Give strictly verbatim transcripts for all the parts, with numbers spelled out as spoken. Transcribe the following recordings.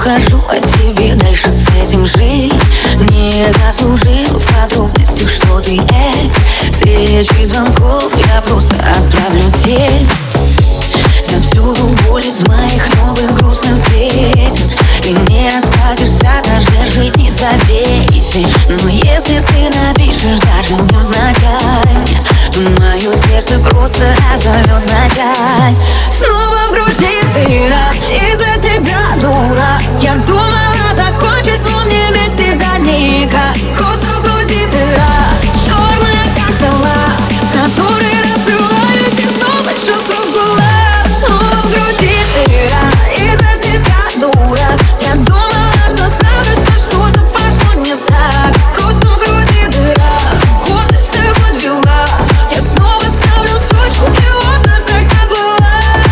ухожу от тебя, дальше с этим жить. Не заслужил в подробностях, что ты экс. Встречи звонков я просто отправлю текст. Завсюду боль из моих новых грустных песен. И не расплатишься даже жизни за десять. Но если ты напишешь даже невзначай, то мое сердце просто разорвет на часть. Снова в груди дыра, из-за тебя, дура. Я думала закончить, но мне без тебя никак. Просто в груди дыра, черная как скала, которой раскрываюсь и снова чувства в кулак. Снова в груди дыра, из-за тебя, дура. Я думала, что справлюсь, но что-то пошло не так. Просто в груди дыра, гордость ты подвела. Я снова ставлю точку, и вот она так и была.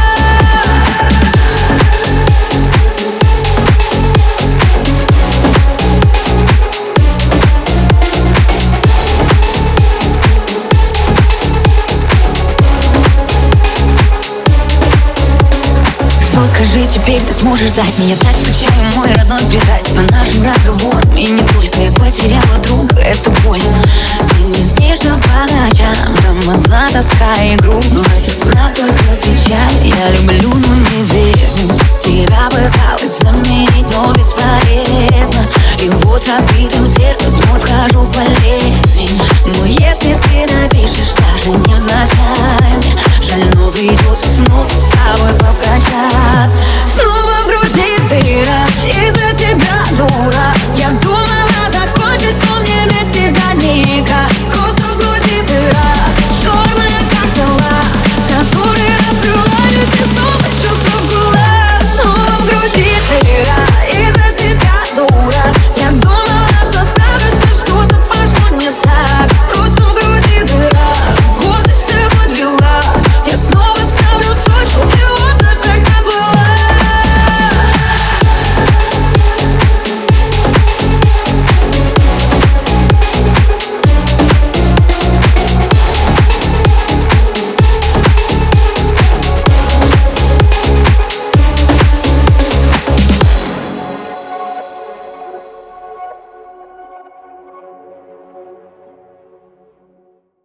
Что скажи теперь, ты сможешь ждать меня? Так скучаю, мой родной, предать по нашим разговорам. И не только я потеряла друга, это больно. Ты не снишься по ночам, там одна тоска и грусть. Но в этих снах только печаль. Я люблю, но не верю. Тебя пыталась заменить, но бесполезно. И вот с разбитым сердцем вновь вхожу в болезнь. Но если ты напишешь даже невзначай, жаль, но придется снова с тобой попрощаться.